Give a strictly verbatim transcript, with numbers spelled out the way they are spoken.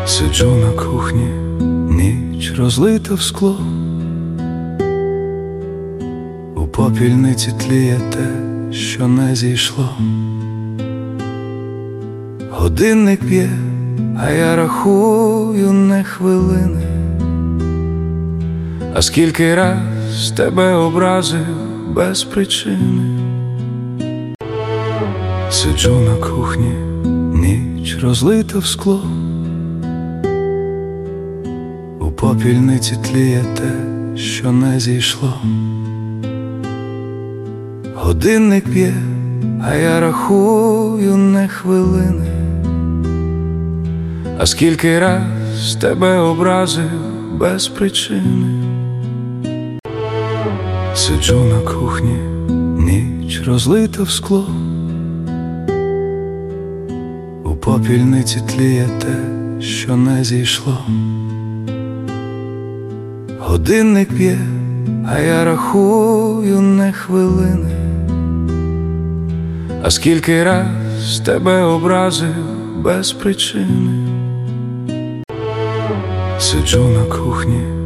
Сиджу на кухні, ніч розлита в скло, у попільниці тліє те, що не зійшло. Годинник б'є, а я рахую не хвилини, а скільки раз тебе образив без причини. Сиджу на кухні, ніч розлита в скло, у попільниці тліє те, що не зійшло. Годинник б'є, а я рахую не хвилини, а скільки раз тебе образив без причини. Сиджу на кухні, ніч розлита в скло, у попільниці тліє те, що не зійшло. Годинник б'є, а я рахую не хвилини, а скільки раз тебе образив без причини. Сиджу на кухні,